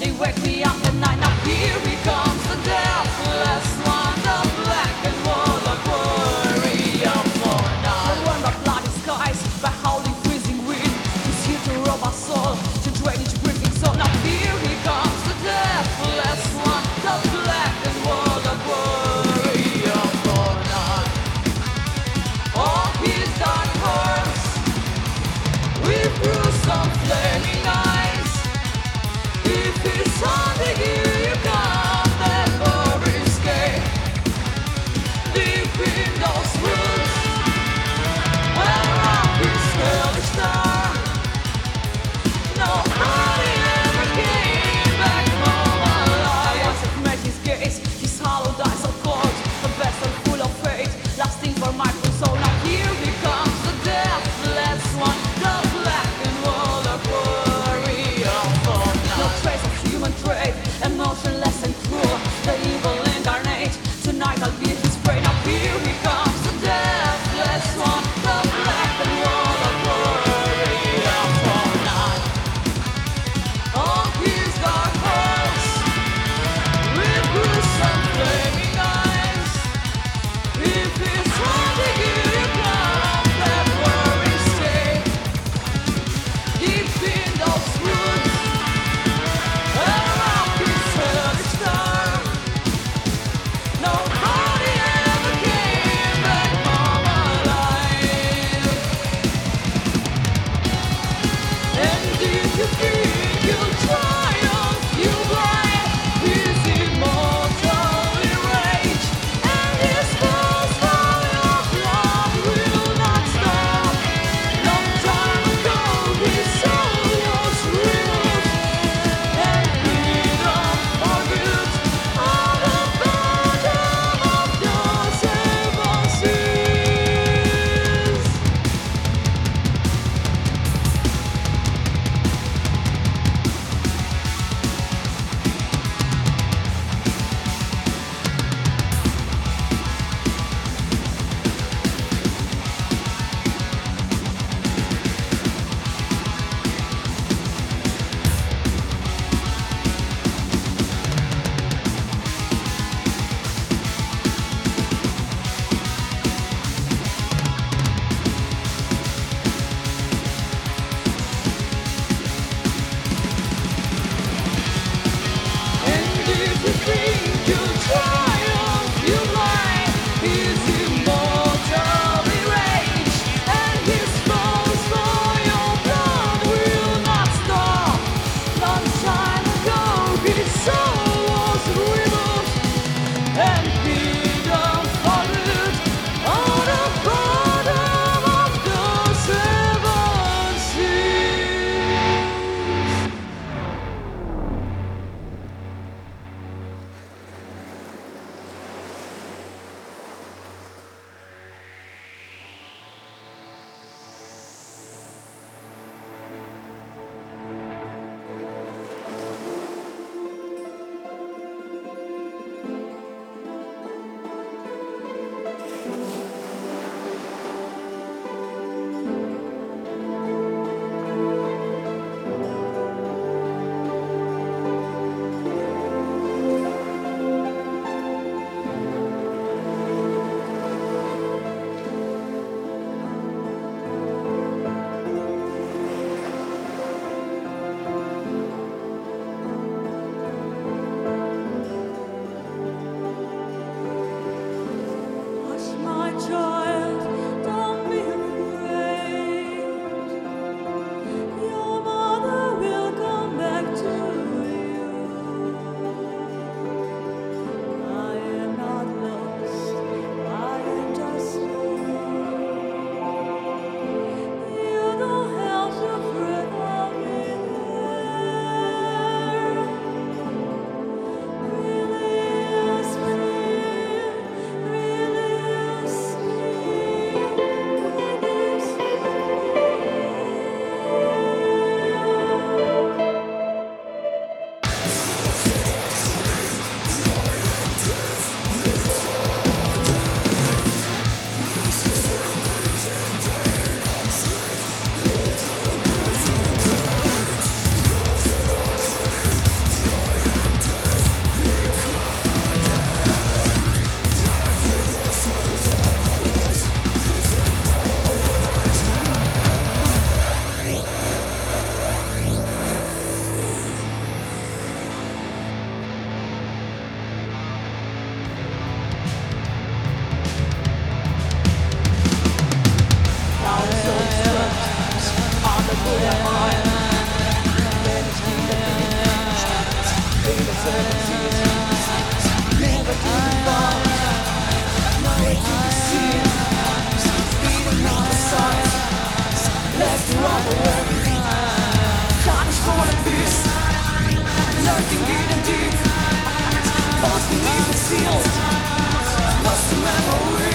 They wake me up at night. Now here he comes, the deathless one, the black and warlock warrior for night. Warmed by bloody skies, by howling freezing wind, he's here to rob our soul, to drain each breathing soul. Now here he comes, the deathless one, the black and warlock warrior for night. On his dark horse, with bruised on flaming eyes. If it's haunting you, you can't never escape. Deep in those woods, where up his hellish star, nobody ever came back home alive. Once I've met his gaze, his hollowed eyes are cold, a vessel full of fate, lasting for my full soul. Now here he comes, the deathless one, the black and warlock warrior for night. No trace of human trait, emotionless and cruel, the evil incarnate. Tonight I'll be his prey. Now here he comes, the deathless one, the black and warlock warrior for night. On his dark horse, with gruesome flaming eyes. If it's haunting you, you can't never escape. Deep in those woods, where up his hellish star, nobody ever came back home alive. And if you think you'll triumph, you blind his immortal rage, and his pulse fire of love will not stop. Long time ago his soul was removed, and freedom for good on the bottom of those seven seas. Beneath the seals, lost in memory.